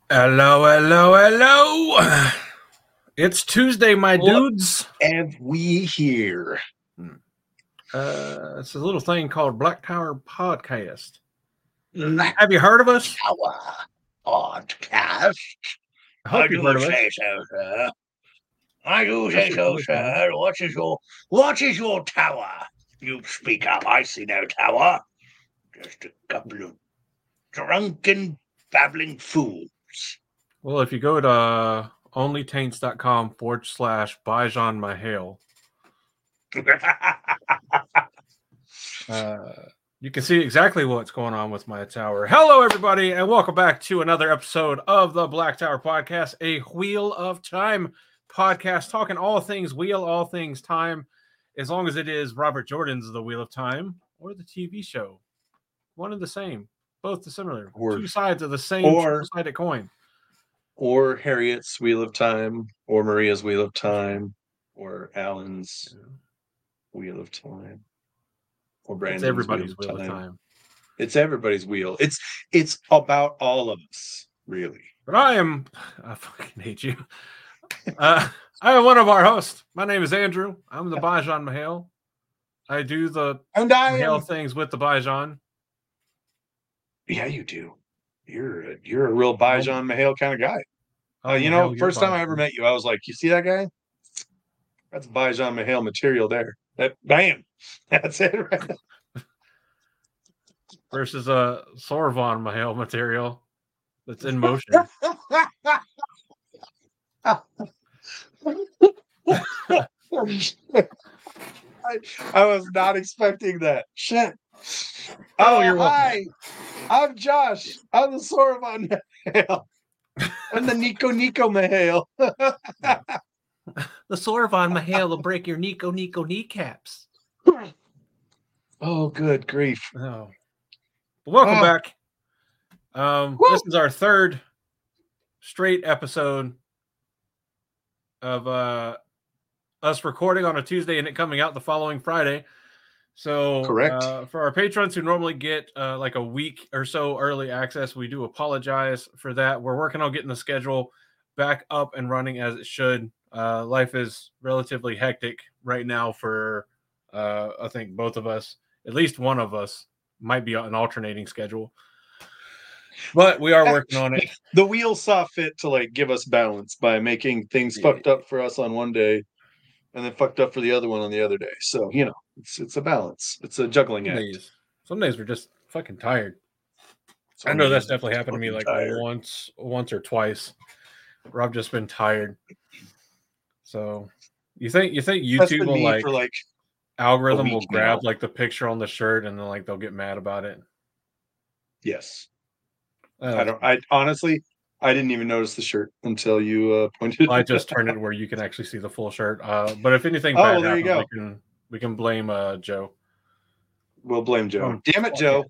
Hello, hello, hello. It's Tuesday, my dudes. And we here. It's a little thing called Black Tower Podcast. Black Have you heard of us? Tower Podcast. I hope you've heard of us. Say so, sir. I do say so, sir. What is your tower? You speak up. I see no tower. Just a couple of drunken, babbling fools. Well, if you go to onlytaints.com/Bijan Mahale, you can see exactly what's going on with my tower. Hello, everybody, and welcome back to another episode of the Black Tower Podcast, a Wheel of Time podcast, talking all things wheel, all things time, as long as it is Robert Jordan's The Wheel of Time or the TV show. One and the same, both the similar, two sides of the same two-sided coin. Or Harriet's Wheel of Time, or Maria's Wheel of Time, or Alan's Wheel of Time, or Brandon's everybody's Wheel of Time. It's everybody's wheel. It's about all of us, really. But I fucking hate you. I am one of our hosts. My name is Andrew. I'm the Bijan Mahale. I do the Mahale things with the Bijan. Yeah, you do. You're a real Bijan Mahale kind of guy. First time I ever met you, I was like, you see that guy? That's Bijan Mahale material there. Bam. That's it, right? Versus a Sorvan Mahale material that's in motion. I was not expecting that. Shit. Oh, you're welcome. Hi. I'm Josh. I'm the Sorvan Mahale. I'm the Nico Mahale. The Sorvan Mahale will break your Nico kneecaps. Oh, good grief. Oh. Welcome back. This is our third straight episode of us recording on a Tuesday and it coming out the following Friday. So correct. For our patrons who normally get like a week or so early access, we do apologize for that. We're working on getting the schedule back up and running as it should. Life is relatively hectic right now for I think both of us. At least one of us might be on an alternating schedule. But we are working on it. The wheel saw fit to give us balance by making things fucked up for us on one day and then fucked up for the other one on the other day. So, it's a balance. It's a juggling act. Some days we're just fucking tired. I know that's definitely happened to me once or twice where I've just been tired. So you think YouTube will algorithm will grab the picture on the shirt and then they'll get mad about it? Yes. I honestly didn't even notice the shirt until you pointed. I just turned it where you can actually see the full shirt. But if anything bad happens, we can blame Joe. We'll blame Joe. Damn it, Joe.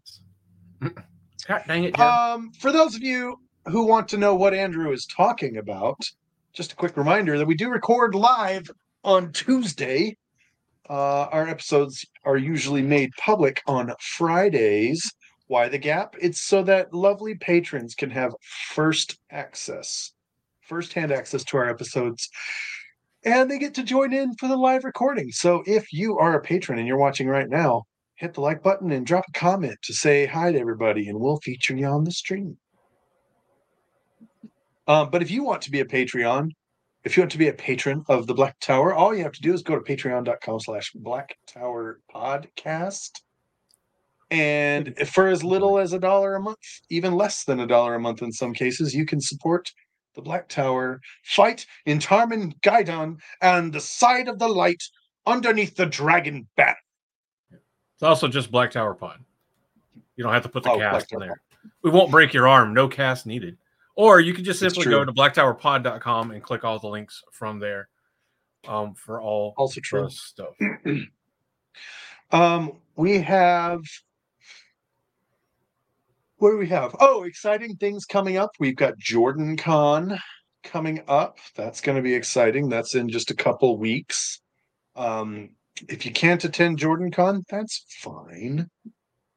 God dang it, Joe. For those of you who want to know what Andrew is talking about, just a quick reminder that we do record live on Tuesday. Our episodes are usually made public on Fridays. Why the gap? It's so that lovely patrons can have first-hand access to our episodes, and they get to join in for the live recording. So if you are a patron and you're watching right now, hit the like button and drop a comment to say hi to everybody, and we'll feature you on the stream. But if you want to be a patron of the Black Tower, all you have to do is go to patreon.com/Black Tower Podcast. And for as little as $1 a month, even less than $1 a month in some cases, you can support the Black Tower fight in Tarman Gaidon and the side of the light underneath the dragon banner. It's also just Black Tower Pod. You don't have to put the cast in there. We won't break your arm. No cast needed. Or you can just simply go to blacktowerpod.com and click all the links from there for all also true stuff. We have... What do we have? Oh, exciting things coming up. We've got Jordan Con coming up. That's going to be exciting. That's in just a couple weeks. If you can't attend Jordan Con, that's fine.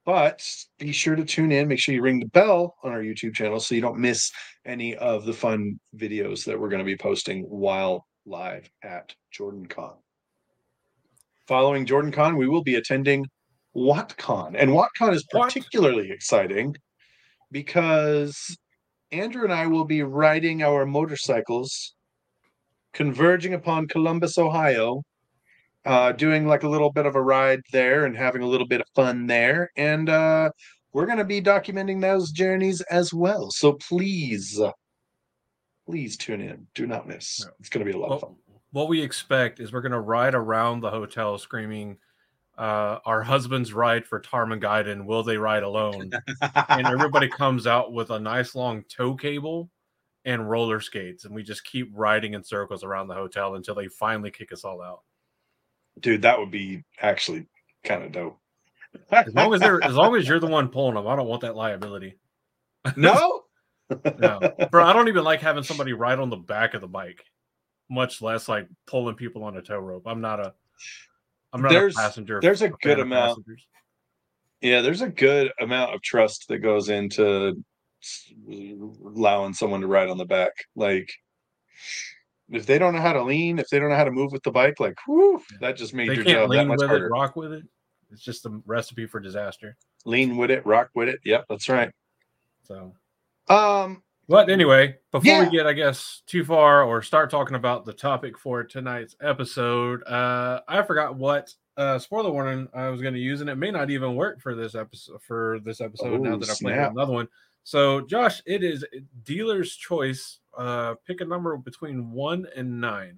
But be sure to tune in. Make sure you ring the bell on our YouTube channel so you don't miss any of the fun videos that we're going to be posting while live at JordanCon. Following JordanCon, we will be attending WattCon. And WattCon is particularly exciting because Andrew and I will be riding our motorcycles, converging upon Columbus, Ohio, doing like a little bit of a ride there and having a little bit of fun there. And we're going to be documenting those journeys as well. So please tune in. Do not miss. It's going to be a lot of fun. What we expect is we're going to ride around the hotel screaming, our husbands ride for Tarmangaiden. Will they ride alone? And everybody comes out with a nice long tow cable and roller skates. And we just keep riding in circles around the hotel until they finally kick us all out. Dude, that would be actually kind of dope. As long as you're the one pulling them, I don't want that liability. No? No. Bro, I don't even like having somebody ride on the back of the bike, much less like pulling people on a tow rope. I'm not a passenger. There's a good amount. Yeah, there's a good amount of trust that goes into allowing someone to ride on the back. Like, if they don't know how to lean, if they don't know how to move with the bike, like, whew, that just made your job that much harder. Rock with it. It's just a recipe for disaster. Lean with it, rock with it. Yep, that's right. So, but anyway, before we get, I guess, too far or start talking about the topic for tonight's episode, I forgot what spoiler warning I was going to use, and it may not even work for this episode. Now that I played another one. So, Josh, it is dealer's choice. Pick a number between 1 and 9.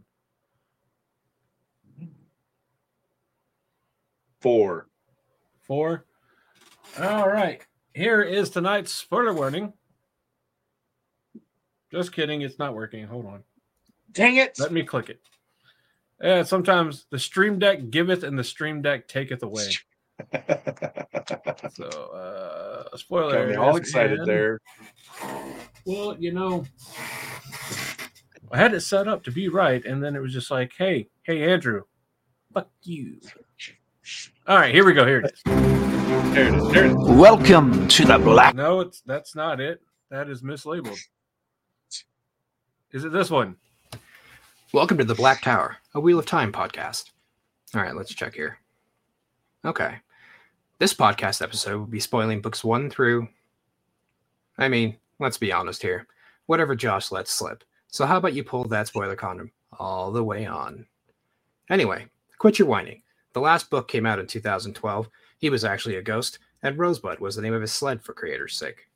4. 4. All right. Here is tonight's spoiler warning. Just kidding. It's not working. Hold on. Dang it. Let me click it. Yeah, sometimes the Stream Deck giveth and the Stream Deck taketh away. So, spoiler. Got me all excited there. Well, I had it set up to be right, and then it was just like, hey, Andrew, fuck you. All right, here we go. Here it is. There it is. Welcome to the Black. No, that's not it. That is mislabeled. Is it this one? Welcome to the Black Tower, a Wheel of Time podcast. All right, let's check here. Okay. This podcast episode will be spoiling books 1 through... I mean, let's be honest here. Whatever Josh lets slip. So how about you pull that spoiler condom all the way on? Anyway, quit your whining. The last book came out in 2012. He was actually a ghost, and Rosebud was the name of his sled for creator's sake.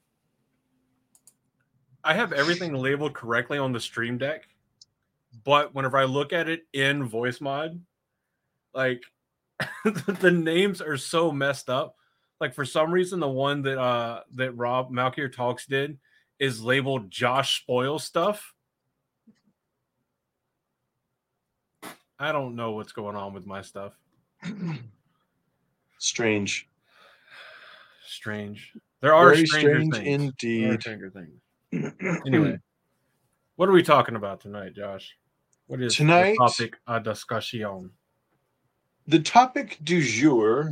I have everything labeled correctly on the Stream Deck, but whenever I look at it in voice mod, like the names are so messed up. Like for some reason, the one that Rob Malkier Talks did is labeled Josh Spoil Stuff. I don't know what's going on with my stuff. Strange. There are very strange things. Indeed. There are stranger things. Anyway, what are we talking about tonight, Josh? What is the topic à discussion? The topic du jour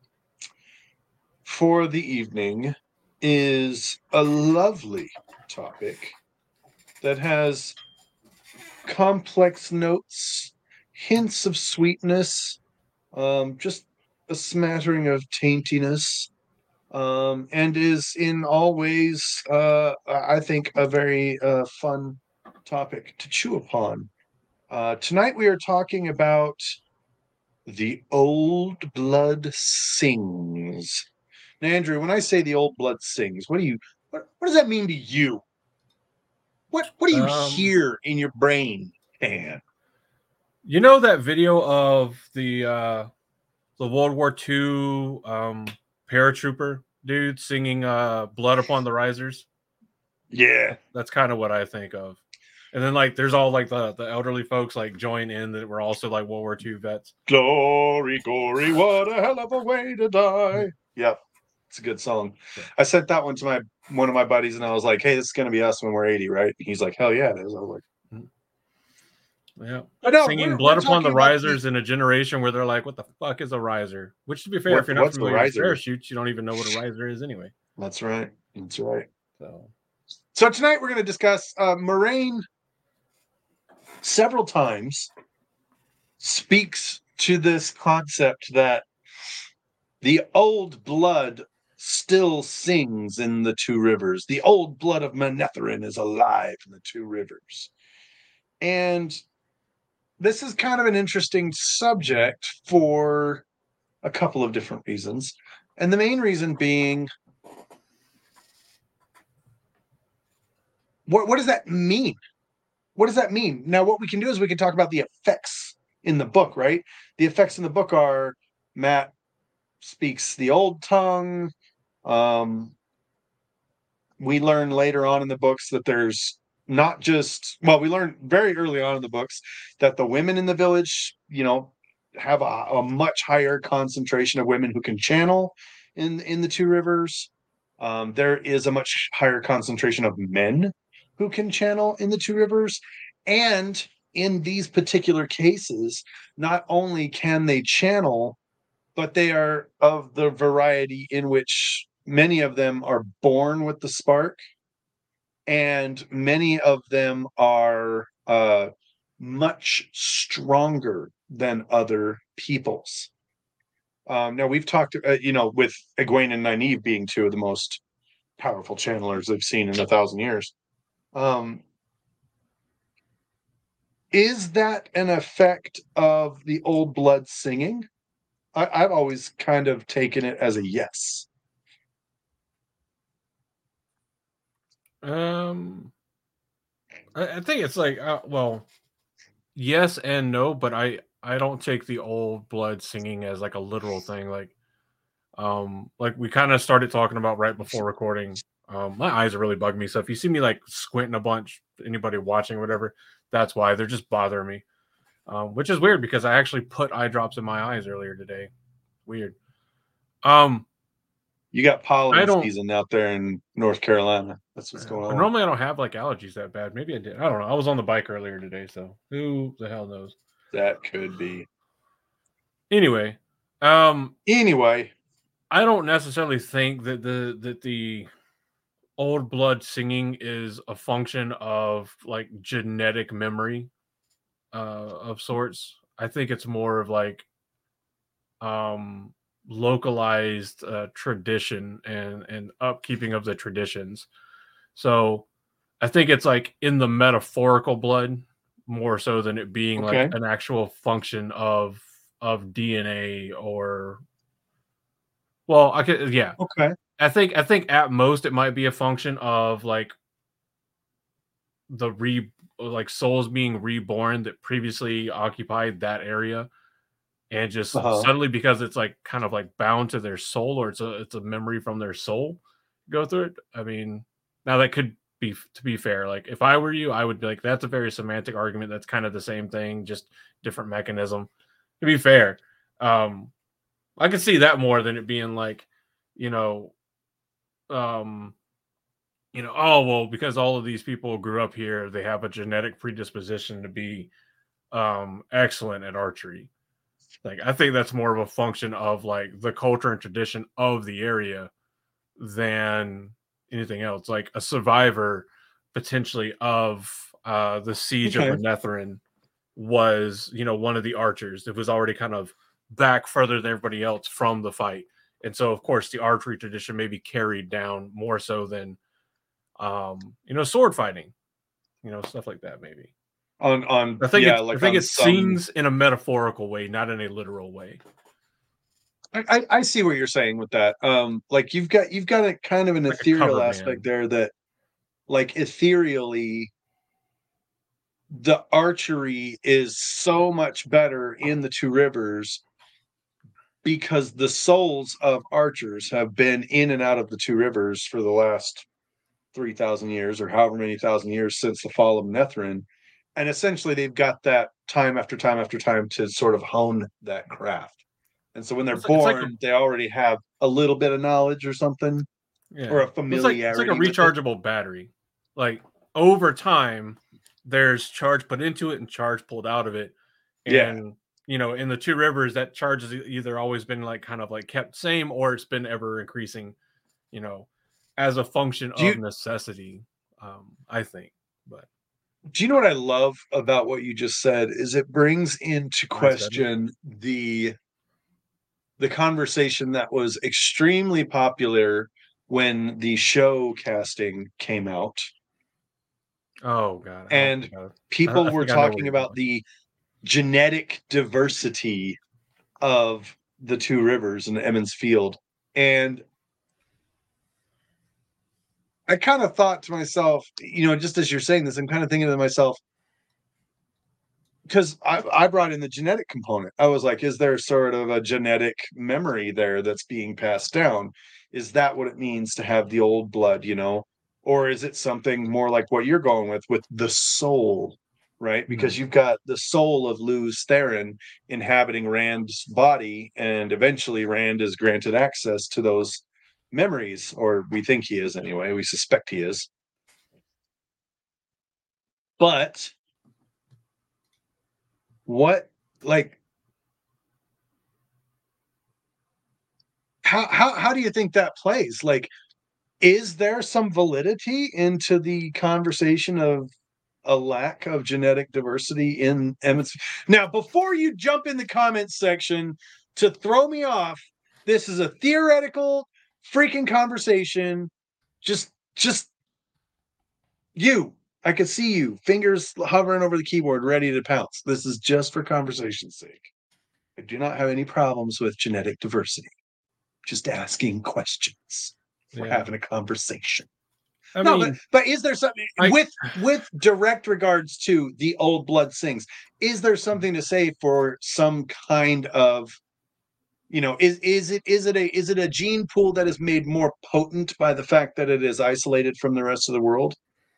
for the evening is a lovely topic that has complex notes, hints of sweetness, just a smattering of taintiness, and is in all ways, I think, a very fun topic to chew upon. Tonight we are talking about The Old Blood Sings. Now, Andrew, when I say The Old Blood Sings, what does that mean to you? What do you hear in your brain, man? You know that video of the World War II paratrooper dude singing Blood Upon the Risers? Yeah. That's kind of what I think of. And then like there's all like the elderly folks like join in that were also like World War II vets. Glory, glory, what a hell of a way to die. Yep. It's a good song. I sent that one to one of my buddies and I was like, hey, this is gonna be us when we're 80, right? And he's like, hell yeah, it is. I was like, Yeah. But no, Singing we're Blood Upon the talking about Risers in a generation where they're like, what the fuck is a riser? Which, to be fair, if you're not what's the familiar with riser? parachutes, you don't even know what a riser is anyway. That's right. That's right. So tonight we're going to discuss Moraine several times speaks to this concept that the old blood still sings in the Two Rivers. The old blood of Manetheren is alive in the Two Rivers. And this is kind of an interesting subject for a couple of different reasons. And the main reason being, what does that mean? What does that mean? Now, what we can do is we can talk about the effects in the book, right? The effects in the book are Mat speaks the old tongue. We learn later on in the books that there's not just, well, we learn very early on in the books that the women in the village, have a much higher concentration of women who can channel in the Two Rivers. There is a much higher concentration of men who can channel in the Two Rivers. And in these particular cases, not only can they channel, but they are of the variety in which many of them are born with the spark, and many of them are much stronger than other peoples. Now, we've talked, with Egwene and Nynaeve being two of the most powerful channelers they've seen in 1,000 years. Is that an effect of the old blood singing? I've always kind of taken it as a yes. I think it's like, yes and no, but I don't take the old blood singing as like a literal thing. Like we kind of started talking about right before recording. My eyes are really bugging me. So if you see me like squinting a bunch, anybody watching or whatever, that's why. They're just bothering me. Which is weird because I actually put eye drops in my eyes earlier today. Weird. You got pollen season out there in North Carolina. That's what's going on. Normally I don't have like allergies that bad. Maybe I did. I don't know. I was on the bike earlier today, so who the hell knows? That could be. Anyway, I don't necessarily think that the old blood singing is a function of like genetic memory of sorts. I think it's more of like localized tradition and upkeeping of the traditions. So I think it's like in the metaphorical blood more so than it being like an actual function of DNA or, well, I could, yeah. Okay. I think at most it might be a function of like souls being reborn that previously occupied that area. And just suddenly, because it's like kind of like bound to their soul, or it's a memory from their soul, go through it. I mean, now that could be, to be fair, like if I were you, I would be like, that's a very semantic argument. That's kind of the same thing, just different mechanism. To be fair, I could see that more than it being like, oh well, because all of these people grew up here, they have a genetic predisposition to be excellent at archery. Like, I think that's more of a function of like the culture and tradition of the area than anything else. Like a survivor potentially of the siege of Manetheren was, one of the archers that was already kind of back further than everybody else from the fight. And so, of course, the archery tradition may be carried down more so than, sword fighting, stuff like that, maybe. I think it sings in a metaphorical way, not in a literal way. I see what you're saying with that. Like you've got a kind of an like ethereal aspect there that, like, ethereally, the archery is so much better in the Two Rivers because the souls of archers have been in and out of the Two Rivers for the last 3,000 years or however many thousand years since the fall of Manetheren. And essentially, they've got that time after time after time to sort of hone that craft. And so when they're born, they already have a little bit of knowledge or something, or a familiarity. It's like a rechargeable battery. Like over time, there's charge put into it and charge pulled out of it. Yeah. And in the Two Rivers, that charge has either always been like kind of like kept same, or it's been ever increasing, as a function of necessity. I think. But do you know what I love about what you just said is it brings into question the conversation that was extremely popular when the show casting came out. Oh God. And people were talking about the genetic diversity of the Two Rivers and Emmons Field. And I kind of thought to myself, just as you're saying this, I'm kind of thinking to myself, because I brought in the genetic component. I was like, is there sort of a genetic memory there that's being passed down? Is that what it means to have the old blood, or is it something more like what you're going with the soul, right? Because you've got the soul of Lews Therin inhabiting Rand's body, and eventually Rand is granted access to those memories, or we think he is anyway. We suspect he is. But how do you think that plays? Like, is there some validity into the conversation of a lack of genetic diversity in Emmons? Now, before you jump in the comments section to throw me off, this is a theoretical freaking conversation. Just you. I could see you, fingers hovering over the keyboard, ready to pounce. This is just for conversation's sake. I do not have any problems with genetic diversity. Just asking questions. We're having a conversation. But is there something with direct regards to the old blood sings? Is there something to say for some kind of, is it a gene pool that is made more potent by the fact that it is isolated from the rest of the world?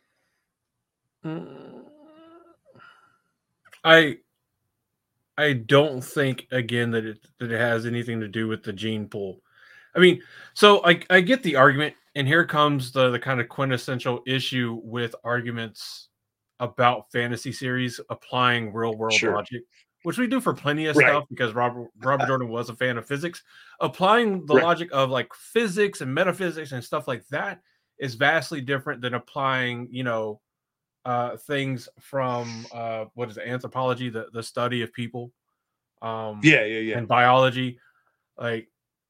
I don't think again that it has anything to do with the gene pool. I mean, so I get the argument, and here comes the kind of quintessential issue with arguments about fantasy series applying real world logic, which we do for plenty of stuff because Robert Jordan was a fan of physics. Applying the logic of like physics and metaphysics and stuff like that is vastly different than applying, things from what is it, anthropology, the study of people, and biology. Like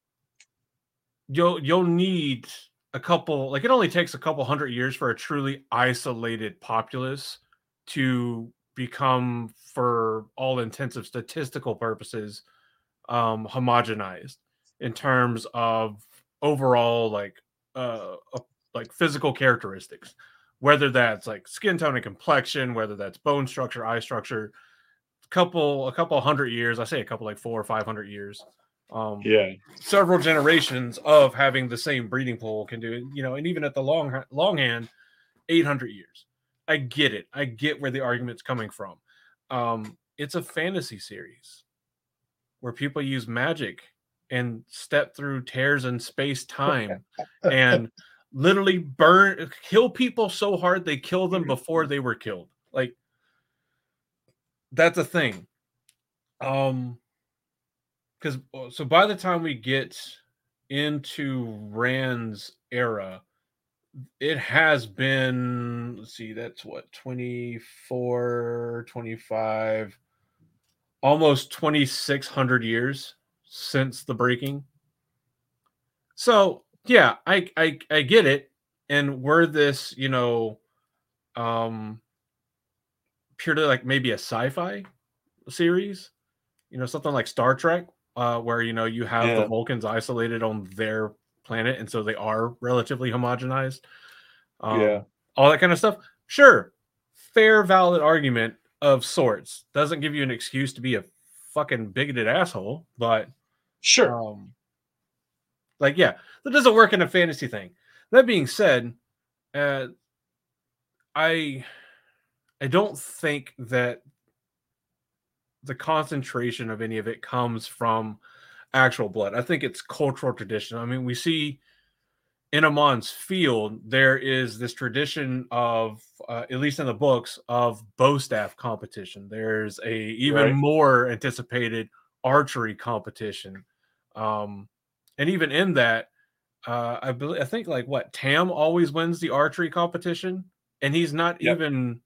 you'll need a couple, like it only takes a couple hundred years for a truly isolated populace to become, for all intensive statistical purposes, homogenized in terms of overall like physical characteristics, whether that's like skin tone and complexion, whether that's bone structure, eye structure. A couple hundred years, I say a couple, like 400 or 500 years. Several generations of having the same breeding pool can do it, and even at the longhand, 800 years. I get it. I get where the argument's coming from. It's a fantasy series where people use magic and step through tears in space-time and literally kill people so hard they kill them before they were killed. Like, that's a thing. Because so by the time we get into Rand's era, it has been, let's see, that's what, 24, 25, almost 2,600 years since the breaking. So yeah, I get it. And we're this, purely like maybe a sci-fi series, something like Star Trek, where you have the Vulcans isolated on their planet, and so they are relatively homogenized. All that kind of stuff. Sure, fair, valid argument of sorts. Doesn't give you an excuse to be a fucking bigoted asshole, but sure. That doesn't work in a fantasy thing. That being said, I don't think that the concentration of any of it comes from actual blood. I think it's cultural tradition. I mean, we see in Amon's field, there is this tradition of, at least in the books, of bow staff competition. There's a even more anticipated archery competition, and even in that, I think like what Tam always wins the archery competition, and he's not even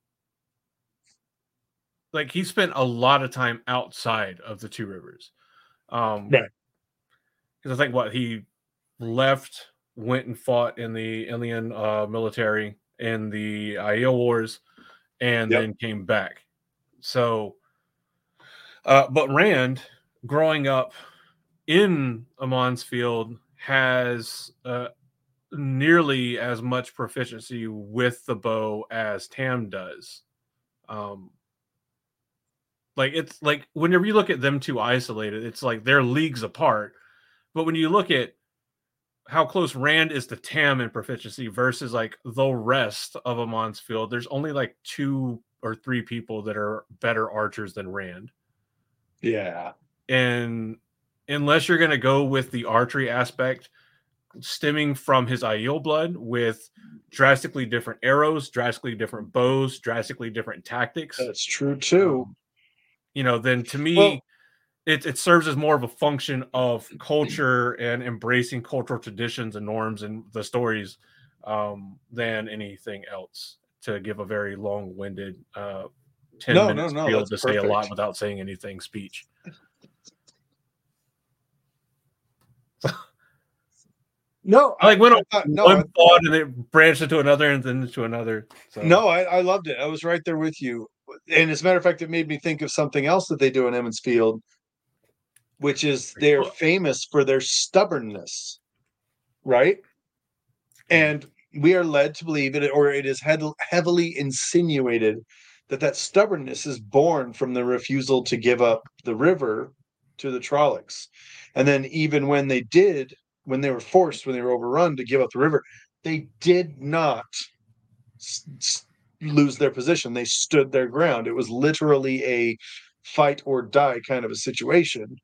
like he spent a lot of time outside of the Two Rivers, Right. Because I think what he left, went and fought in the Ilian military in the Aiel Wars, and then came back. So, but Rand, growing up in Amon's field, has nearly as much proficiency with the bow as Tam does. Like it's like whenever you look at them two isolated, it's like they're leagues apart. But when you look at how close Rand is to Tam in proficiency versus like the rest of Amon's field, there's only like 2 or 3 people that are better archers than Rand. Yeah. And unless you're going to go with the archery aspect stemming from his Aiel blood with drastically different arrows, drastically different bows, drastically different tactics. That's true too. Then to me, it serves as more of a function of culture and embracing cultural traditions and norms and the stories than anything else, to give a very long-winded 10 minutes spiel to say a lot without saying anything speech. No, I went on one thought and it branched into another and then into another. So. No, I loved it. I was right there with you. And as a matter of fact, it made me think of something else that they do in Emond's Field, which is they're famous for their stubbornness, right? And we are led to believe it, or it is heavily insinuated that stubbornness is born from the refusal to give up the river to the Trollocs. And then even when they were forced, when they were overrun to give up the river, they did not lose their position. They stood their ground. It was literally a fight or die kind of a situation.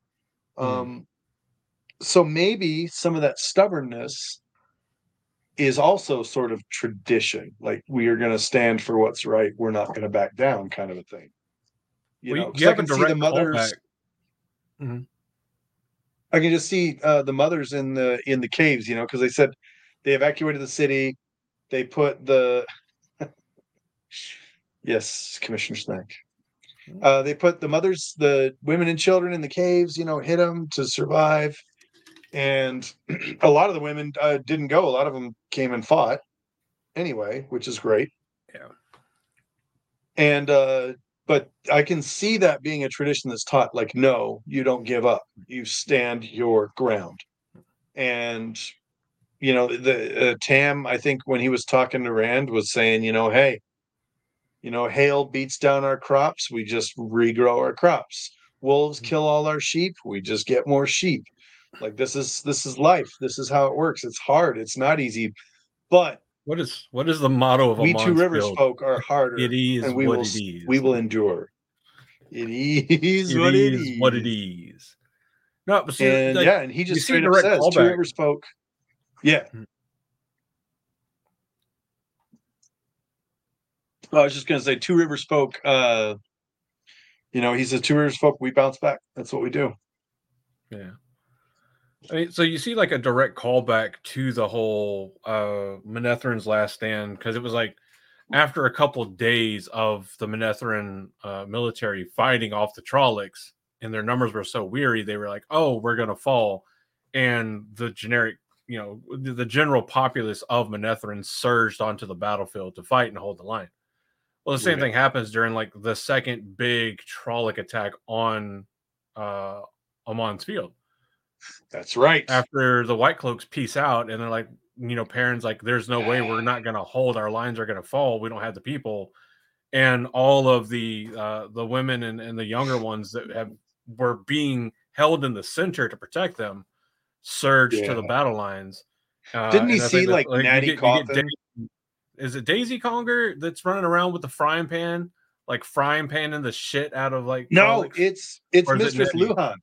So maybe some of that stubbornness is also sort of tradition. Like, we are going to stand for what's right. We're not going to back down, kind of a thing. You know, you have a direct callback. I can just see the mothers in the caves, because they said they evacuated the city. They put the yes, Commissioner Snack. They put the women and children in the caves, hid them to survive. And a lot of the women didn't go. A lot of them came and fought anyway, which is great. Yeah. And but I can see that being a tradition that's taught, like, no, you don't give up. You stand your ground. And, the Tam, I think when he was talking to Rand, was saying, hey, hail beats down our crops. We just regrow our crops. Wolves kill all our sheep. We just get more sheep. Like, this is life. This is how it works. It's hard. It's not easy. But what is the motto of we Two Rivers folk are harder. It is and what it is. We will endure. It is what it is. What it is. No, but see, and he just straight up says callback. Two Rivers folk. Yeah. I was just going to say Two Rivers folk. He says Two Rivers folk. We bounce back. That's what we do. Yeah. I mean, so you see like a direct callback to the whole Manethren's last stand, because it was like after a couple of days of the Manetheren military fighting off the Trollocs, and their numbers were so weary, they were like, "Oh, we're gonna fall," and the the general populace of Manetheren surged onto the battlefield to fight and hold the line. Well, the same thing happens during like the second big Trolloc attack on Amon's Field. That's right. After the White Cloaks peace out, and they're like, Perrin's like, there's no way, we're not going to hold. Our lines are going to fall. We don't have the people. And all of the women and the younger ones that were being held in the center to protect them surged to the battle lines. Didn't he see like Natty Coffin? Is it Daisy Conger that's running around with the frying pan, like frying panning the shit out of like? No, it's Mistress Luhan.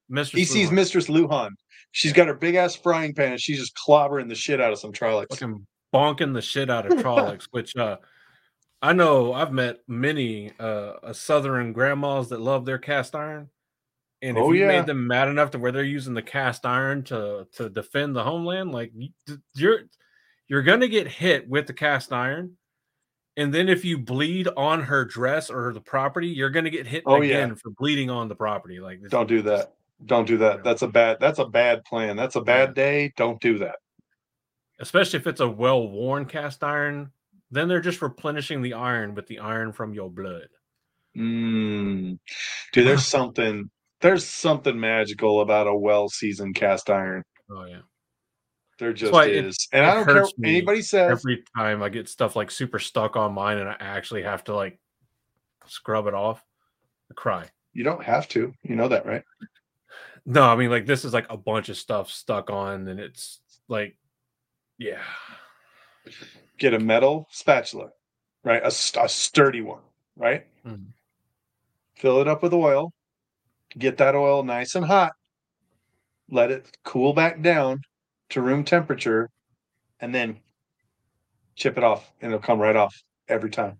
Mistress He sees Luhan. Mistress Luhan. She's got her big ass frying pan and she's just clobbering the shit out of some Trollocs. Fucking bonking the shit out of Trollocs, which I know I've met many Southern grandmas that love their cast iron. And if you made them mad enough to where they're using the cast iron to defend the homeland, like you're gonna get hit with the cast iron. And then if you bleed on her dress or the property, you're gonna get hit again for bleeding on the property. Like don't do that. Don't do that. That's a bad plan. That's a bad day. Don't do that. Especially if it's a well-worn cast iron, then they're just replenishing the iron with the iron from your blood. Dude, there's something magical about a well-seasoned cast iron. Oh yeah. There just is. And I don't care what anybody says. Every time I get stuff like super stuck on mine and I actually have to like scrub it off, I cry. You don't have to. You know that, right? No, I mean, like, this is like a bunch of stuff stuck on, and it's like, yeah. Get a metal spatula, right? A sturdy one, right? Mm-hmm. Fill it up with oil. Get that oil nice and hot. Let it cool back down to room temperature, and then chip it off, and it'll come right off every time.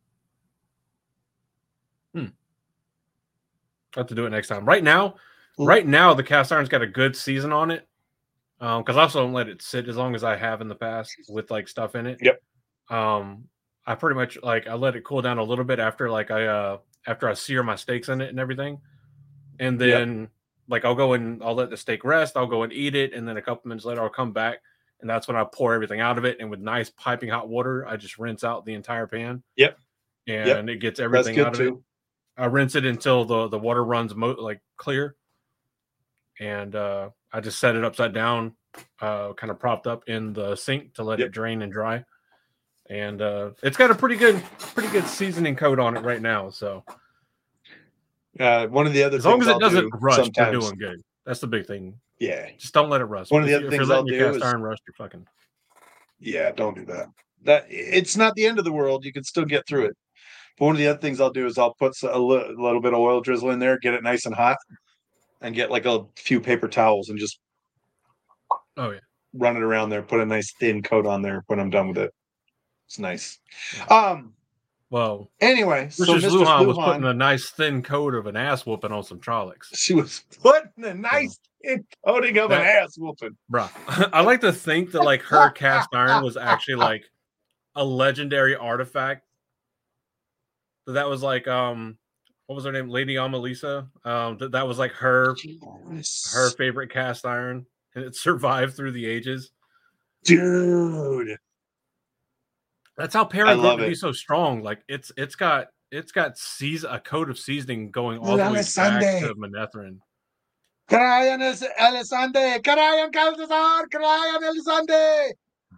I have to do it next time. Right now, the cast iron's got a good season on it. Because I also don't let it sit as long as I have in the past with like stuff in it. Yep. I pretty much I let it cool down a little bit after I sear my steaks in it and everything. And then I'll go and I'll let the steak rest, I'll go and eat it, and then a couple minutes later I'll come back, and that's when I pour everything out of it, and with nice piping hot water, I just rinse out the entire pan. Yep. And it gets everything out of it. I rinse it until the water runs clear. And I just set it upside down, kind of propped up in the sink to let it drain and dry. And it's got a pretty good seasoning coat on it right now. So one of the other as long as it doesn't rust, you're doing good. That's the big thing. Yeah, just don't let it rust. One of the other things I'll do is iron rust. You're fucking. Yeah, don't do that. That it's not the end of the world. You can still get through it. But one of the other things I'll do is I'll put a little bit of oil drizzle in there, get it nice and hot, and get like a few paper towels and just run it around there. Put a nice thin coat on there when I'm done with it. It's nice. Well, anyway, so Mrs. Luhan was putting a nice thin coat of an ass whooping on some Trollocs. She was putting a nice thin coating of an ass whooping. Bruh. I like to think that like her cast iron was actually like a legendary artifact. That was like what was her name? Lady Amalisa. That was like her favorite cast iron, and it survived through the ages. Dude, that's how Perry grew to be so strong. Like it's got a coat of seasoning going all the way back to Manetheren. Carayan Elisande, Carayan Calzazar, Carayan Elisande.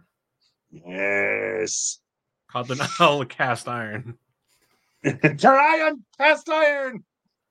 Yes, Cardinal cast iron. Carayan cast iron.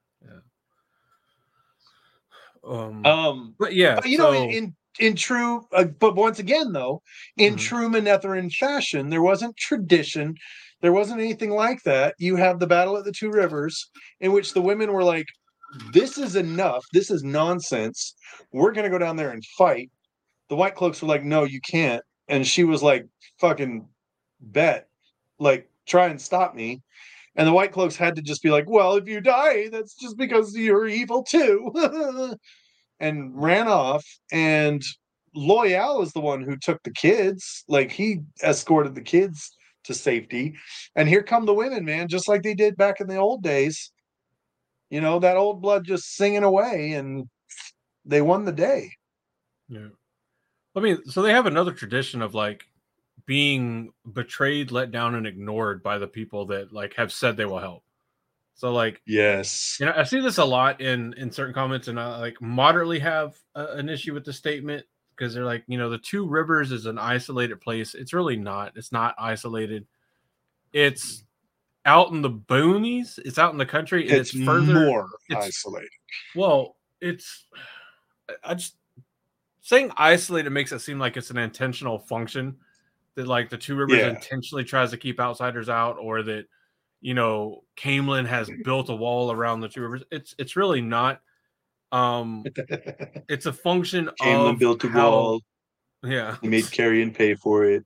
But yeah, but you know, in true, but once again though, in true Manetheren fashion, there wasn't tradition, there wasn't anything like that. You have the Battle at the Two Rivers, in which the women were like, "This is enough. This is nonsense. We're gonna go down there and fight." The White Cloaks were like, "No, you can't," and she was like, "Fucking bet, like try and stop me." And the White Cloaks had to just be like, "Well, if you die, that's just because you're evil too," and ran off. And Loyal is the one who took the kids. Like he escorted the kids to safety. And here come the women, man, just like they did back in the old days. You know, that old blood just singing away, and they won the day. Yeah. I mean, so they have another tradition of like being betrayed, let down, and ignored by the people that like have said they will help. So like, yes, you know, I see this a lot in certain comments, and I like moderately have an issue with the statement because they're like, you know, the Two Rivers is an isolated place. It's really not. It's not isolated. It's out in the boonies. It's out in the country. And it's further more isolated. Well, I just saying isolated makes it seem like it's an intentional function that like the Two Rivers intentionally tries to keep outsiders out, or that, you know, Caemlyn has built a wall around the Two Rivers. It's really not. It's a function Camelin of built a how, wall. yeah. He made Carrion pay for it.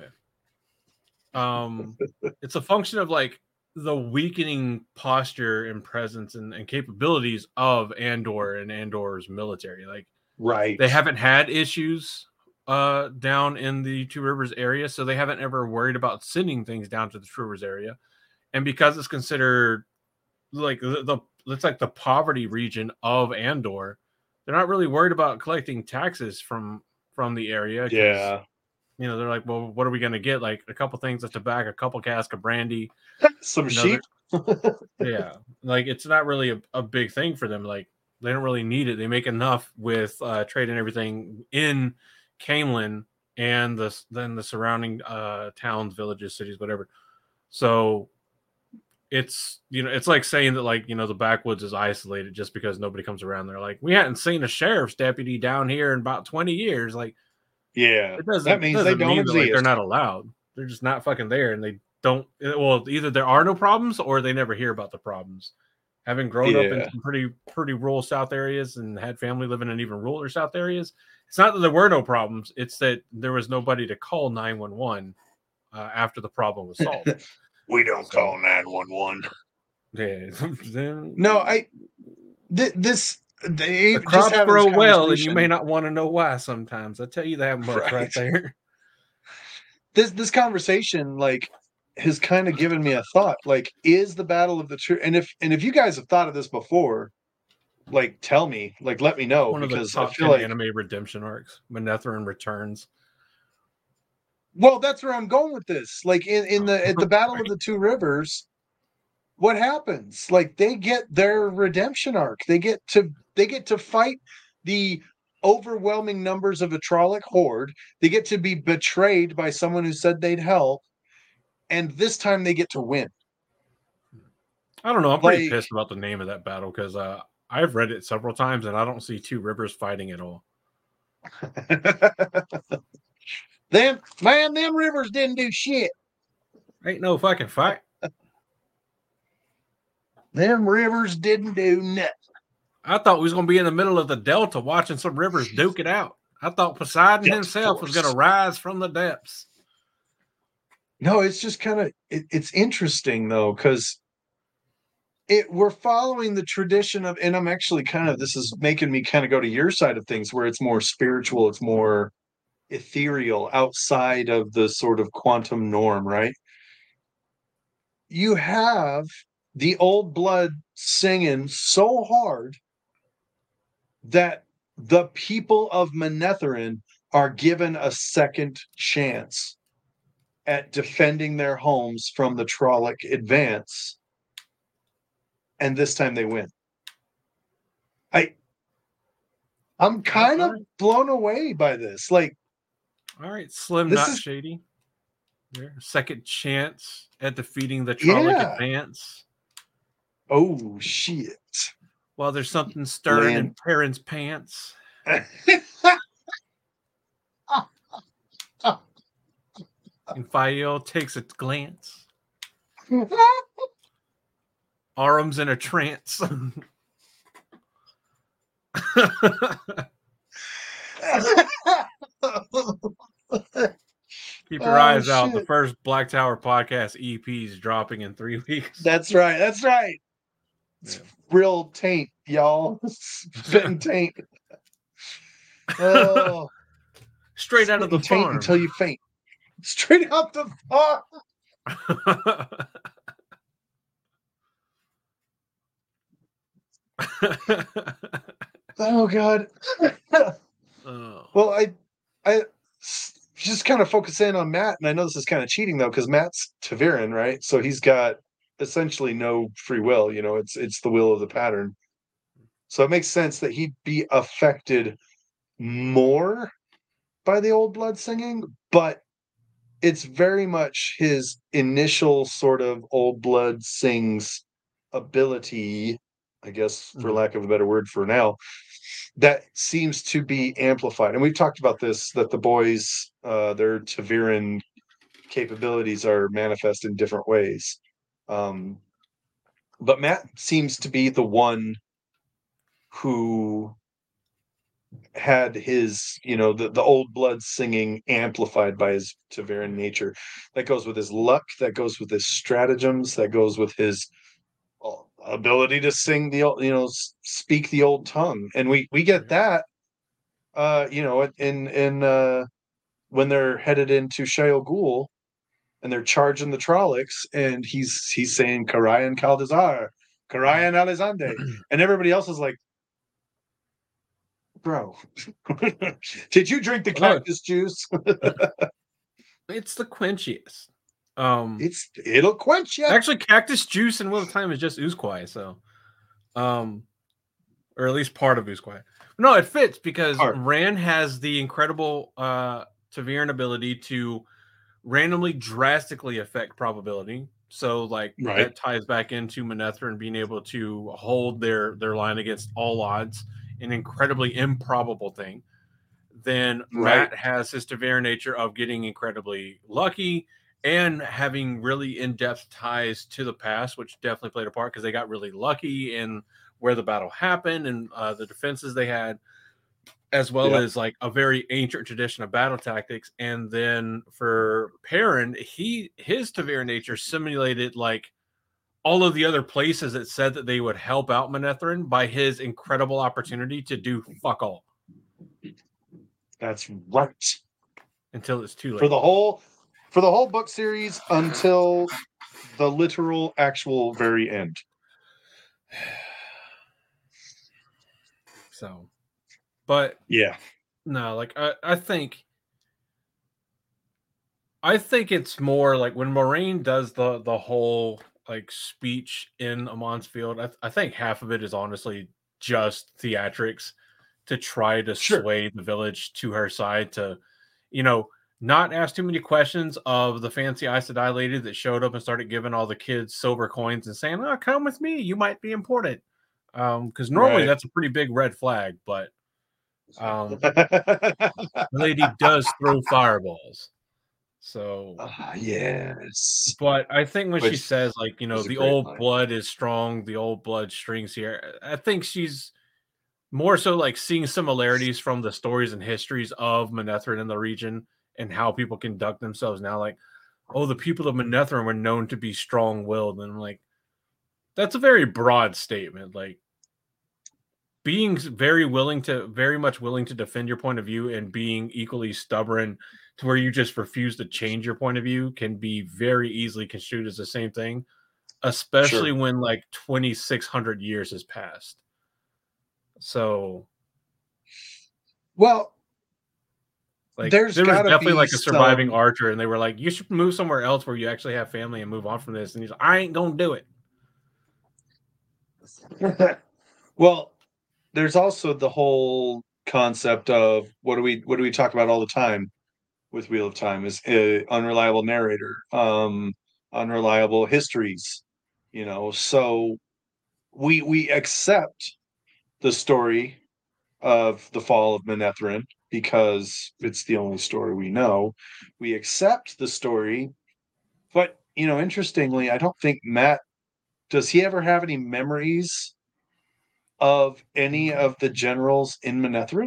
It's a function of like the weakening posture and presence and capabilities of Andor and Andor's military. Like, right, they haven't had issues down in the Two Rivers area, so they haven't ever worried about sending things down to the Two Rivers area. And because it's considered like it's like the poverty region of Andor, they're not really worried about collecting taxes from the area. Yeah, you know, they're like, well, what are we going to get? Like a couple things of tobacco, a couple casks of brandy, some you know, sheep. yeah, like it's not really a big thing for them. Like they don't really need it. They make enough with trade and everything in Camelin and then the surrounding towns, villages, cities, whatever. So it's, you know, it's like saying that, like, you know, the backwoods is isolated just because nobody comes around. They're like, we hadn't seen a sheriff's deputy down here in about 20 years. Like, Yeah, it that means they don't mean exist. that, like, they're not allowed. They're just not fucking there, and they don't. Well, either there are no problems or they never hear about the problems. Having grown up in some pretty rural South areas and had family living in even rural South areas, it's not that there were no problems. It's that there was nobody to call 911 after the problem was solved. We don't call 911. Yeah. No, they The crops grow well, and you may not want to know why. Sometimes I tell you that much right there. This conversation, like, has kind of given me a thought. Like, is the Battle of the True? And if you guys have thought of this before, like, tell me, like, let me know. One because of the top I feel 10 like anime redemption arcs, Manetheren returns. Well, that's where I'm going with this. Like at the Battle of the Two Rivers, what happens? Like, they get their redemption arc. They get to fight the overwhelming numbers of a Trolloc horde. They get to be betrayed by someone who said they'd help, and this time they get to win. I don't know. I'm pretty pissed about the name of that battle because I've read it several times and I don't see Two Rivers fighting at all. Them rivers didn't do shit. Ain't no fucking fight. Them rivers didn't do nothing. I thought we was going to be in the middle of the Delta watching some rivers duke it out. I thought Poseidon himself was going to rise from the depths. No, it's just kind of, it's interesting though, because we're following the tradition of, and I'm actually this is making me kind of go to your side of things where it's more spiritual, it's more ethereal, outside of the sort of quantum norm, right? You have the old blood singing so hard that the people of Manetheren are given a second chance at defending their homes from the Trolloc advance, and this time they win. I'm kind of blown away by this. Like, all right, Slim, not shady. Second chance at defeating the Trolloc advance. Oh shit! Well, there's something stirring in Perrin's pants. And Fael takes a glance. Arum's in a trance. Keep your eyes out. The first Black Tower podcast EP is dropping in 3 weeks. That's right. It's real taint, y'all. Spitting taint. Oh, straight out of the taint farm until you faint. Straight out the farm. Oh God. Well, I just kind of focus in on Mat, and I know this is kind of cheating though, because Mat's ta'veren, right? So he's got essentially no free will. You know, it's the will of the pattern. So it makes sense that he'd be affected more by the old blood singing, but it's very much his initial sort of old blood sings ability, I guess, for lack of a better word for now, that seems to be amplified. And we've talked about this, that the boys, their ta'veren capabilities are manifest in different ways. But Mat seems to be the one who had his, the old blood singing amplified by his Taveran nature. That goes with his luck, that goes with his stratagems, that goes with his ability to sing speak the old tongue. And we get that, in when they're headed into Shayol Ghul and they're charging the Trollocs, and he's saying Karayan Kaldazar, Karayan Alizande, and everybody else is like, bro, did you drink the cactus juice? It's the quenchiest. It'll quench you. Actually, cactus juice in Wheel of Time is just Uzquai, so or at least part of Uzquai. No, it fits because Rand has the incredible Taveran ability to randomly drastically affect probability. So that ties back into Manetheren being able to hold their line against all odds, an incredibly improbable thing. Then Matt has his Taveran nature of getting incredibly lucky and having really in-depth ties to the past, which definitely played a part because they got really lucky in where the battle happened and the defenses they had, as well as like a very ancient tradition of battle tactics. And then for Perrin, his Taveran nature simulated like all of the other places that said that they would help out Manetheren by his incredible opportunity to do fuck all. That's right. Until it's too late. For the whole book series until the literal actual very end. So, but yeah, no, like I think it's more like when Moraine does the whole like speech in Amon's Field, I think half of it is honestly just theatrics to try to sway the village to her side to, not ask too many questions of the fancy Aes Sedai lady that showed up and started giving all the kids silver coins and saying, "Oh, come with me, you might be important." Because normally that's a pretty big red flag, but the lady does throw fireballs. So yes. But I think when she says like, the old blood is strong, the old blood strings here, I think she's more so like seeing similarities from the stories and histories of Manetheren in the region and how people conduct themselves now. Like, oh, the people of Manetheren were known to be strong-willed, and like that's a very broad statement. Like being very much willing to defend your point of view and being equally stubborn to where you just refuse to change your point of view can be very easily construed as the same thing, especially when like 2,600 years has passed. So, well, like there was definitely like a surviving archer, and they were like, "You should move somewhere else where you actually have family and move on from this." And he's like, "I ain't gonna do it." Well, there's also the whole concept of what do we talk about all the time with Wheel of Time is unreliable narrator, unreliable histories, so we accept the story of the fall of Manetheren because it's the only story we know. We accept the story, but interestingly, I don't think Matt, does he ever have any memories of any of the generals in Manetheren?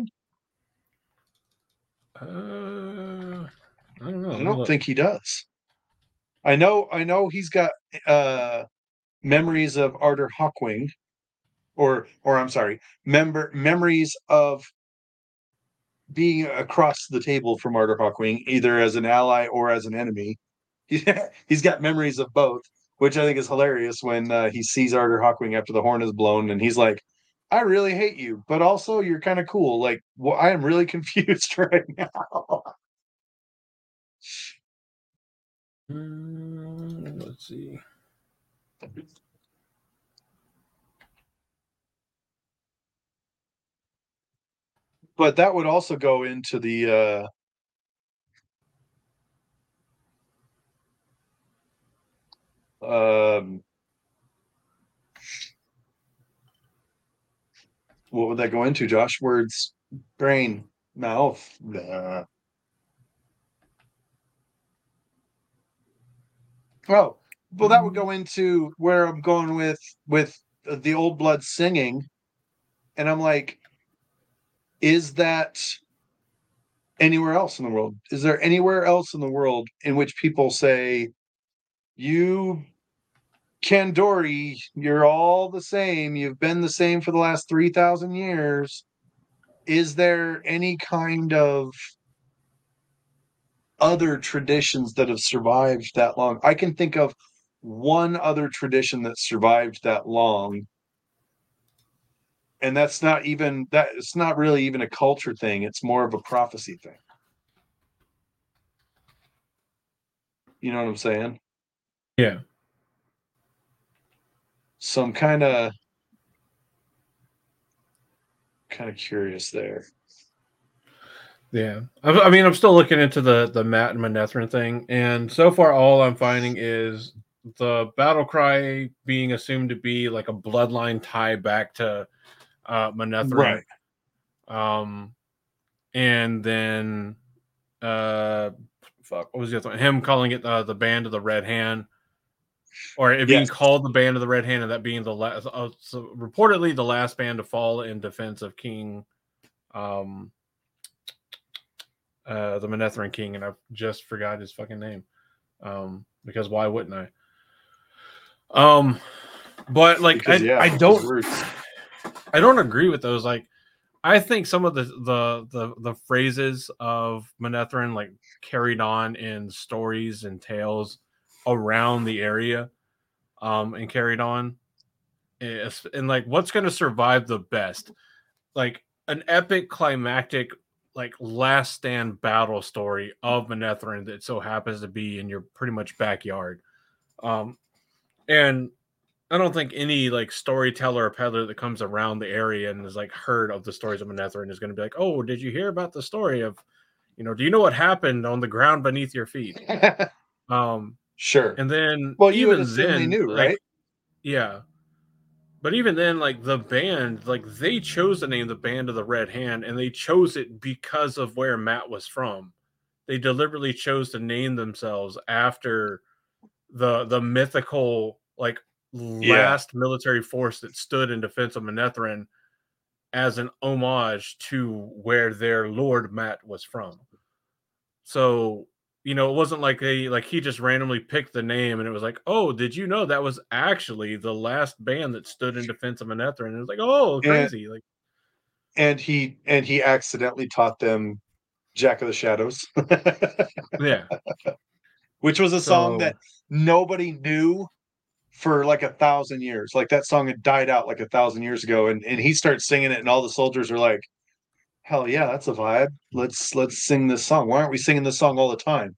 I don't know. I don't think he does. I know he's got memories of Arthur Hawkwing, or I'm sorry, memories of being across the table from Arthur Hawkwing, either as an ally or as an enemy. He's got memories of both, which I think is hilarious when he sees Arthur Hawkwing after the horn is blown, and he's like, "I really hate you, but also you're kind of cool." Like, well, I am really confused right now. Let's see. But that would also go into the what would that go into, Josh? Words, brain, mouth. Oh, well, that would go into where I'm going with the old blood singing And I'm like, is that anywhere else in the world? Is there anywhere else in the world in which people say, you Kandori, you're all the same. You've been the same for the last 3,000 years. Is there any kind of other traditions that have survived that long? I can think of one other tradition that survived that long. And that's not even that. It's not really even a culture thing. It's more of a prophecy thing. You know what I'm saying? Yeah. So I'm kind of curious there. Yeah. I mean, I'm still looking into the Matt and Manetheren thing, and so far all I'm finding is the battle cry being assumed to be like a bloodline tie back to Manetheren. Right. And then what was the other one? Him calling it the Band of the Red Hand, or it being called the Band of the Red Hand, and that being the last, so reportedly the last band to fall in defense of King, the Manetheren King, and I just forgot his fucking name, because why wouldn't I? But like because, I don't agree with those. Like, I think some of the phrases of Manetheren like carried on in stories and tales around the area, and carried on, and like what's going to survive the best, like an epic climactic like last stand battle story of Manetheren that so happens to be in your pretty much backyard, and I don't think any like storyteller or peddler that comes around the area and is like heard of the stories of Manetheren is going to be like, oh, did you hear about the story of, do you know what happened on the ground beneath your feet? Sure. And then, well, you even would assume then, they knew, like, right? yeah. But even then, like the band, like they chose the name the Band of the Red Hand, and they chose it because of where Matt was from. They deliberately chose to name themselves after the mythical like last military force that stood in defense of Manetheren, as an homage to where their Lord Matt was from. So, it wasn't like he just randomly picked the name and it was like, oh, did you know that was actually the last band that stood in defense of Manetheren? And it was like, oh, crazy. And he accidentally taught them Jack of the Shadows. Yeah. Which was a song that nobody knew for like 1,000 years. Like that song had died out like 1,000 years ago, and he starts singing it, and all the soldiers are like, hell yeah, that's a vibe. Let's sing this song. Why aren't we singing this song all the time?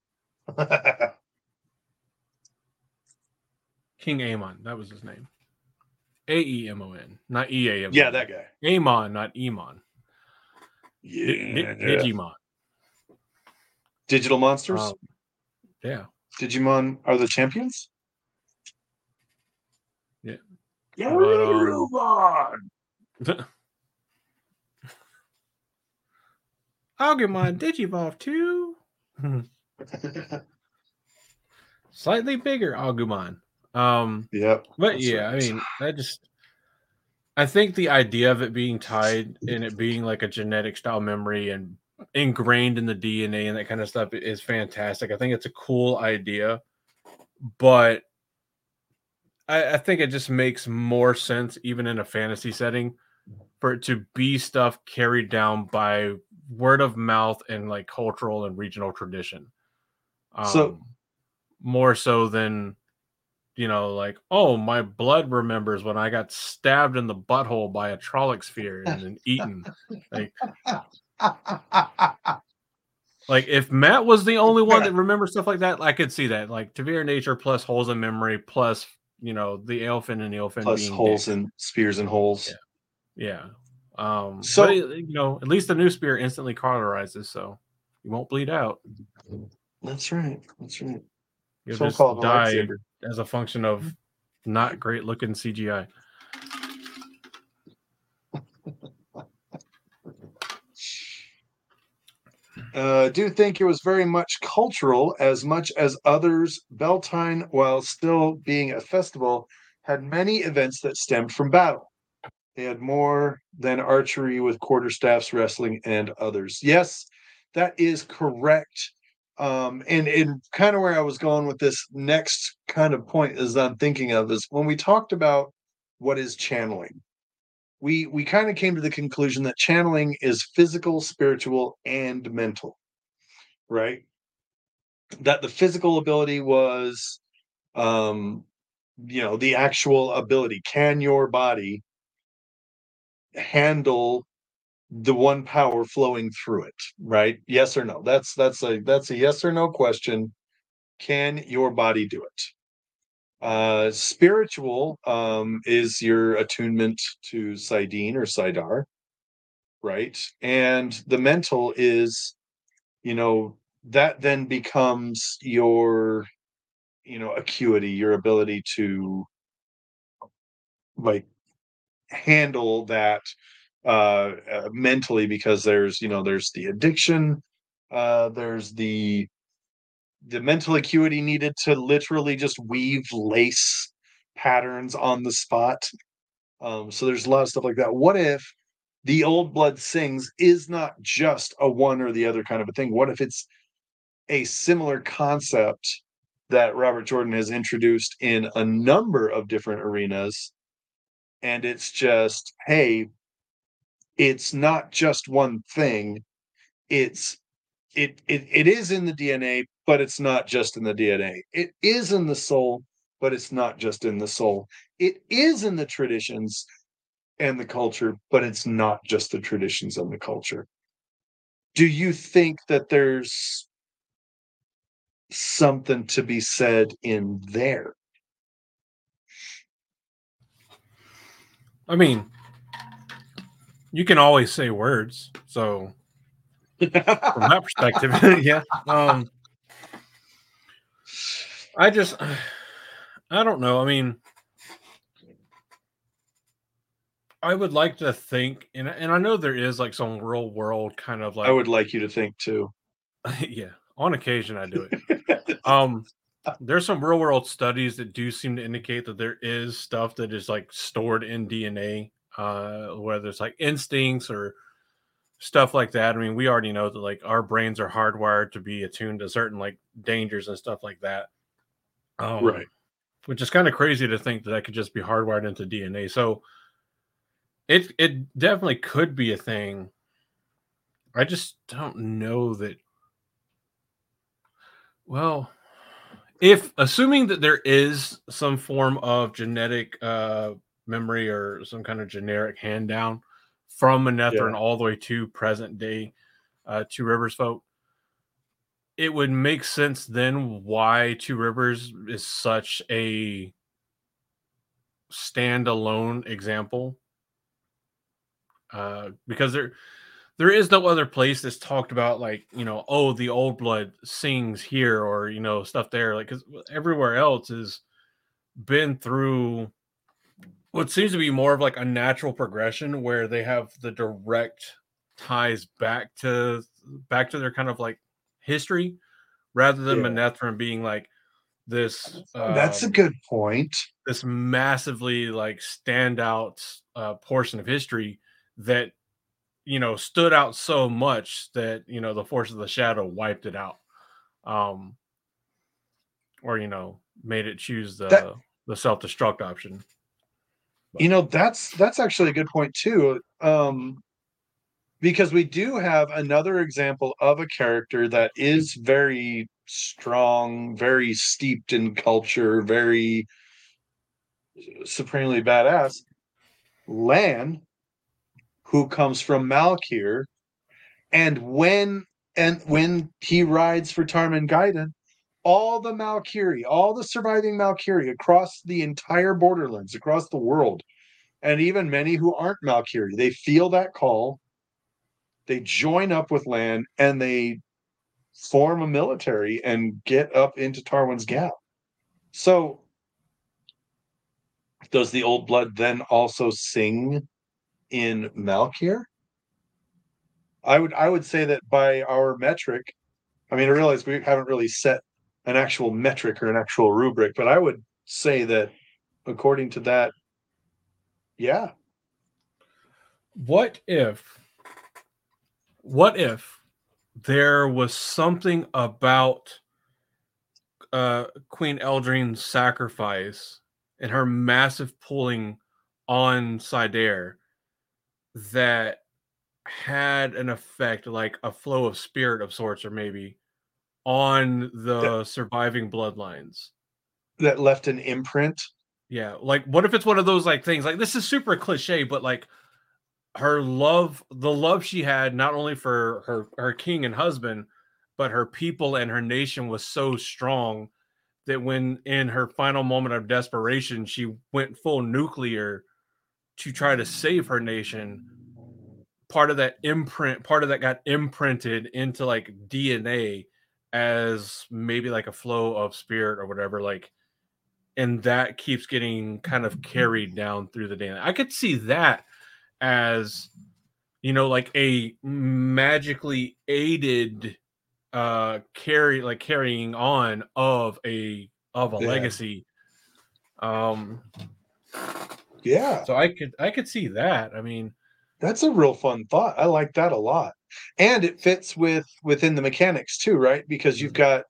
King Amon, that was his name. Aemon, not Eamon. Yeah, that guy. Amon, not Emon. Yeah. Digimon. Digital monsters. Yeah. Digimon are the champions. Yeah. Agumon Digivolve too. Slightly bigger Agumon. Yep. But yeah, right. I mean, I think the idea of it being tied and it being like a genetic style memory and ingrained in the DNA and that kind of stuff is fantastic. I think it's a cool idea, but I think it just makes more sense, even in a fantasy setting, for it to be stuff carried down by word of mouth and like cultural and regional tradition. So more so than, like, oh, my blood remembers when I got stabbed in the butthole by a Trolloc sphere and then eaten. Like if Matt was the only one that remembers stuff like that, I could see that. Like Tavir nature plus holes in memory plus, the Aelfinn and Eilfin plus being holes and spears and holes. Yeah. So, but at least the new spear instantly cauterizes, so you won't bleed out. That's right. You'll just die as a function of not great looking CGI. Do think it was very much cultural, as much as others. Beltane, while still being a festival, had many events that stemmed from battle. They had more than archery with quarterstaffs, wrestling, and others. Yes, that is correct. And kind of where I was going with this next kind of point is I'm thinking of is when we talked about what is channeling. We kind of came to the conclusion that channeling is physical, spiritual, and mental, right? That the physical ability was the actual ability. Can your body handle the one power flowing through it, right? Yes or no? That's a yes or no question. Can your body do it? Spiritual is your attunement to Sidene or Sidar, right? And the mental is, that then becomes your, acuity, your ability to like handle that mentally, because there's the addiction, there's the mental acuity needed to literally just weave lace patterns on the spot. So there's a lot of stuff like that. What if the old blood sings is not just a one or the other kind of a thing? What if it's a similar concept that Robert Jordan has introduced in a number of different arenas, and it's just, hey, it's not just one thing. It is in the DNA, but it's not just in the DNA. It is in the soul, but it's not just in the soul. It is in the traditions and the culture, but it's not just the traditions and the culture. Do you think that there's something to be said in there? I mean, you can always say words, so from that perspective, yeah. I don't know. I mean, I would like to think, and I know there is like some real world kind of like. I would like you to think too. Yeah, on occasion I do it. There's some real world studies that do seem to indicate that there is stuff that is like stored in DNA, whether it's like instincts or stuff like that. I mean, we already know that like our brains are hardwired to be attuned to certain like dangers and stuff like that. Right. Which is kind of crazy to think that that could just be hardwired into DNA. So it definitely could be a thing. I just don't know that. Well, if assuming that there is some form of genetic memory or some kind of generic hand down from Manetheren all the way to present day Two Rivers folk, it would make sense then why Two Rivers is such a standalone example, because there is no other place that's talked about like, oh, the old blood sings here, or stuff there, like, because everywhere else has been through what seems to be more of like a natural progression where they have the direct ties back to their kind of like history, rather than Manetheren being like this. That's a good point. This massively like standout portion of history that stood out so much that the force of the shadow wiped it out, or made it choose the self-destruct option. That's actually a good point too, because we do have another example of a character that is very strong, very steeped in culture, very supremely badass. Lan, who comes from Malkir, and when he rides for Tarman Gaiden, all the Malkiri, all the surviving Malkiri across the entire borderlands, across the world, and even many who aren't Malkiri, they feel that call, they join up with Lan, and they form a military and get up into Tarwin's Gap. So does the old blood then also sing in Malkir? I would say that by our metric, I mean, I realize we haven't really set an actual metric or an actual rubric, but I would say that according to that, yeah, What if there was something about Queen Eldrin's sacrifice and her massive pulling on Sidair that had an effect, like a flow of spirit of sorts, or maybe on the surviving bloodlines that left an imprint? Yeah, like what if it's one of those like things, like this is super cliche, but like her love, the love she had not only for her king and husband, but her people and her nation was so strong that when in her final moment of desperation she went full nuclear to try to save her nation, part of that got imprinted into like DNA as maybe like a flow of spirit or whatever, like, and that keeps getting kind of carried down through the day. I could see that as, you know, like a magically aided carrying on of a legacy. Yeah. So I could see that. I mean, that's a real fun thought. I like that a lot. And it fits within the mechanics too, right? Because you've got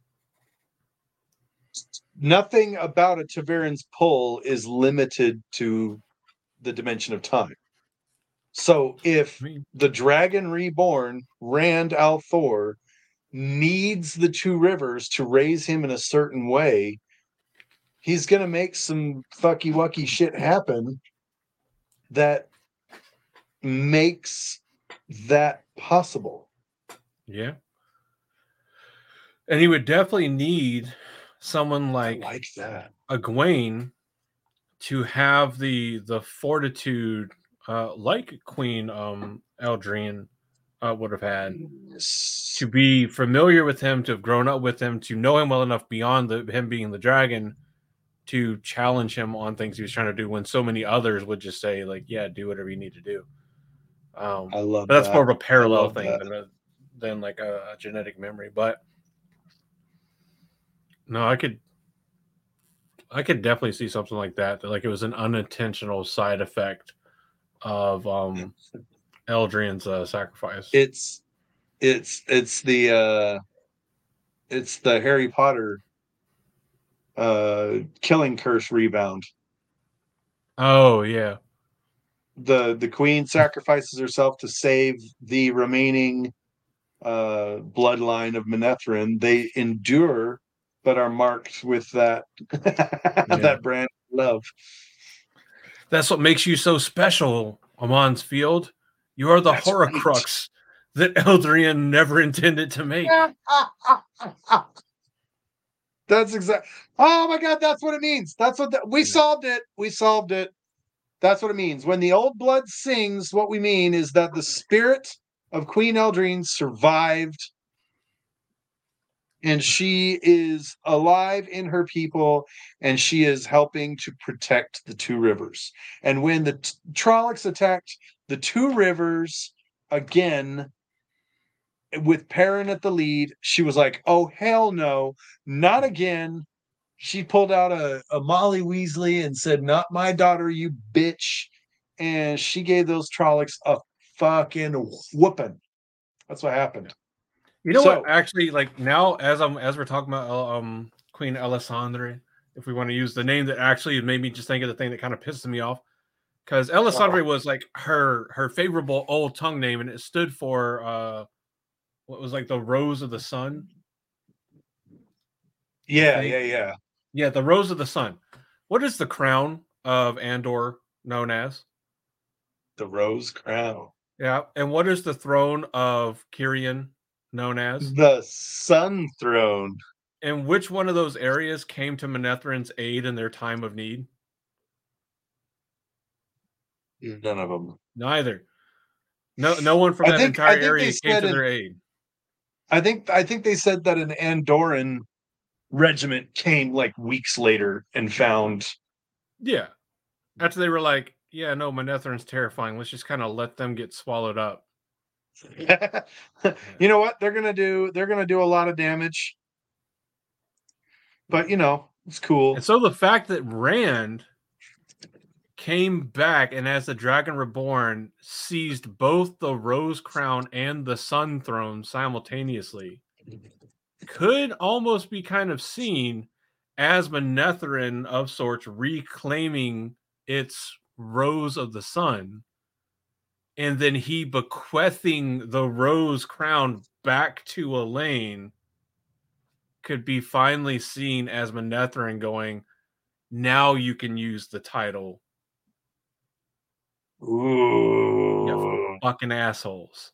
nothing about a Taverin's pull is limited to the dimension of time. So if the Dragon Reborn, Rand al'Thor, needs the two rivers to raise him in a certain way, he's going to make some fucky wucky shit happen that makes that possible. Yeah. And he would definitely need someone like that, Egwene, to have the fortitude like Queen Eldrin would have had, to be familiar with him, to have grown up with him, to know him well enough beyond him being the dragon to challenge him on things he was trying to do when so many others would just say like, yeah, do whatever you need to do. I love that's that. more of a parallel thing than like a genetic memory. But no, I could definitely see something like that like it was an unintentional side effect of Eldrin's sacrifice. It's the Harry Potter killing curse rebound. Oh yeah. The queen sacrifices herself to save the remaining bloodline of Manetheren. They endure, but are marked with that that brand of love. That's what makes you so special, Amon's Field. You are the Horcrux that Eldrin never intended to make. That's exactly. Oh my God, that's what it means. That's what we solved it. We solved it. That's what it means. When the old blood sings, what we mean is that the spirit of Queen Eldrin survived, and she is alive in her people, and she is helping to protect the two rivers. And when the Trollocs attacked the two rivers again, with Perrin at the lead, she was like, oh, hell no, not again. She pulled out a Molly Weasley and said, not my daughter, you bitch. And she gave those Trollocs a fucking whooping. That's what happened. You know what? Actually, like now, as we're talking about Queen Elisandre, if we want to use the name that actually made me just think of the thing that kind of pisses me off, because Elisandre was like her favorable old tongue name, and it stood for what was like the Rose of the Sun. Yeah. Yeah, the Rose of the Sun. What is the crown of Andor known as? The Rose Crown. Yeah, and what is the throne of Kyrian known as? The Sun Throne. And which one of those areas came to Manetherin's aid in their time of need? None of them. Neither. No one from that entire area came to their aid. I think they said that an Andoran regiment came like weeks later and found. Yeah. After they were like, yeah, no, Manetherin's terrifying. Let's just kind of let them get swallowed up. You know what? They're gonna do a lot of damage. But you know, it's cool. And so the fact that Rand came back, and as the Dragon Reborn seized both the Rose Crown and the Sun Throne simultaneously, could almost be kind of seen as Manetheren of sorts reclaiming its Rose of the Sun, and then he bequeathing the Rose Crown back to Elaine could be finally seen as Manetheren going, now you can use the title. Ooh. You fucking assholes.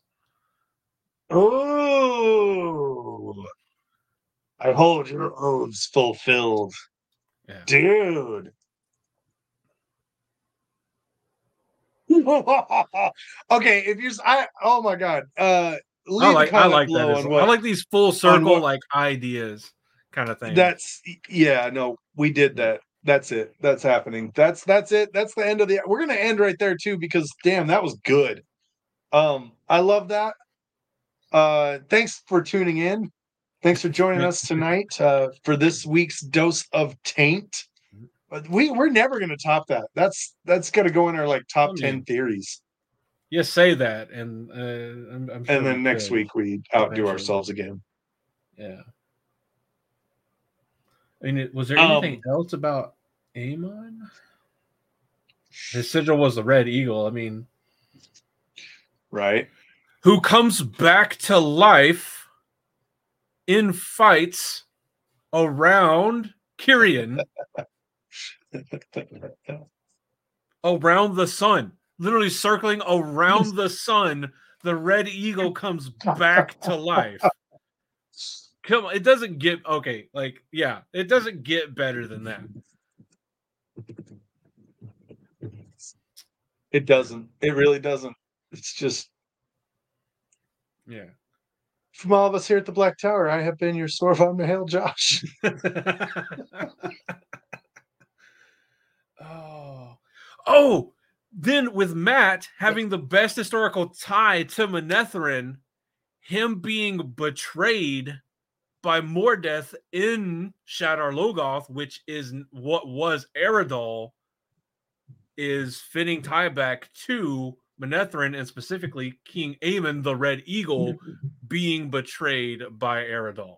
Ooh. I hold your oaths fulfilled. Yeah. Dude. Okay, if you're oh my god. Leave a comment below on what I like these full circle like ideas kind of thing. No, we did that. That's it. That's happening. That's it. That's the end of we're gonna end right there too, because damn, that was good. I love that. Thanks for tuning in. Thanks for joining us tonight for this week's dose of taint. We're never gonna top that. That's gonna go in our like top 10 theories. Yes, say that, and I'm sure and then next week we outdo ourselves again. Yeah. I mean, was there anything else about Aemon? His sigil was the Red Eagle. I mean, right? Who comes back to life in fights around Kyrian, around the sun, literally circling around the sun. The Red Eagle comes back to life. Come on, it doesn't get okay. Like, yeah, it doesn't get better than that. It doesn't. It really doesn't. It's just, yeah. From all of us here at the Black Tower, I have been your Sorvon Mahale, Josh. Oh, then with Matt having the best historical tie to Manetheren, him being betrayed by Mordeth in Shadar Logoth, which is what was Eredol, is fitting tie back to Manetheren, and specifically King Aemon, the Red Eagle, being betrayed by Eredol.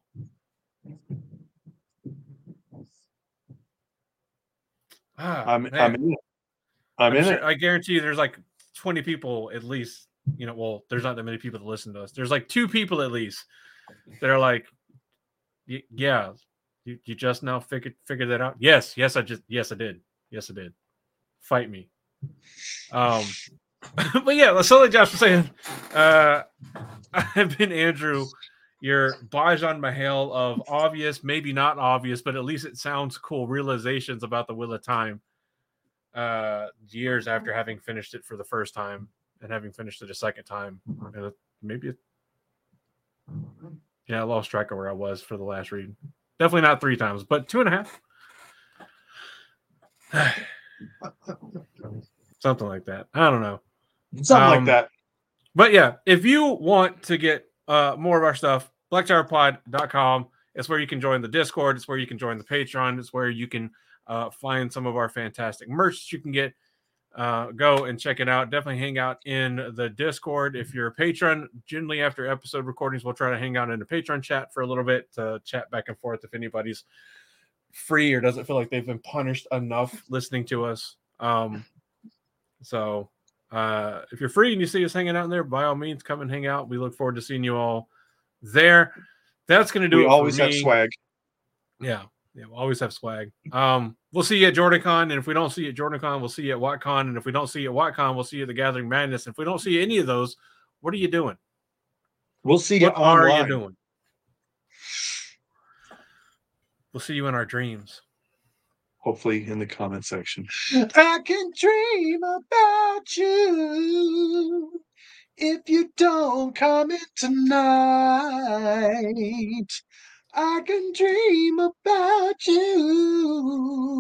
I'm in it. I'm in it. I guarantee you there's like 20 people at least, well, there's not that many people that listen to us. There's like 2 people at least that are like, yeah, you just now figured that out? Yes, I did. Yes, I did. Fight me. But yeah, so like Josh was saying, I've been Andrew, your Bajan Mahale of obvious, maybe not obvious, but at least it sounds cool realizations about the Wheel of Time. Years after having finished it for the first time and having finished it a second time, I lost track of where I was for the last read. Definitely not 3 times, but 2.5. Something like that. I don't know. Something like that. But yeah, if you want to get more of our stuff, blacktowerpod.com. It's where you can join the Discord. It's where you can join the Patreon. It's where you can find some of our fantastic merch that you can get. Go and check it out. Definitely hang out in the Discord. If you're a patron, generally after episode recordings, we'll try to hang out in the Patreon chat for a little bit to chat back and forth if anybody's free or doesn't feel like they've been punished enough listening to us. So if you're free and you see us hanging out in there, by all means, come and hang out. We look forward to seeing you all there. That's going to do it. We always have swag. Yeah, we'll always have swag. We'll see you at JordanCon, and if we don't see you at JordanCon, we'll see you at WatCon, and if we don't see you at WatCon, we'll see you at the Gathering Madness. And if we don't see any of those, what are you doing? We'll see you online. What are you doing? We'll see you in our dreams. Hopefully in the comment section. I can dream about you if you don't comment tonight. I can dream about you.